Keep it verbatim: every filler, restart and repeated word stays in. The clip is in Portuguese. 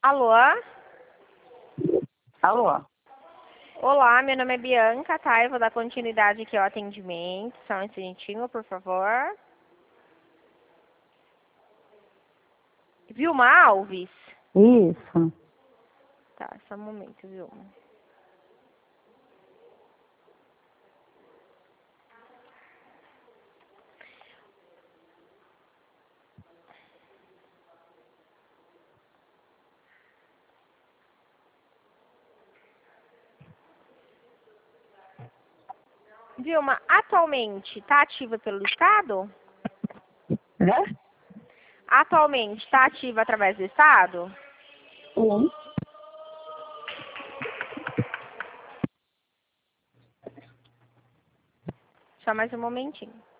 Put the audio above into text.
Alô? Alô? Olá, meu nome é Bianca, tá? Eu vou dar continuidade aqui ao atendimento. Só um instantinho, por favor. Vilma Alves? Isso. Tá, só um momento, Vilma. Vilma, atualmente está ativa pelo Estado? Né? Atualmente está ativa através do Estado? Sim. Só mais um momentinho.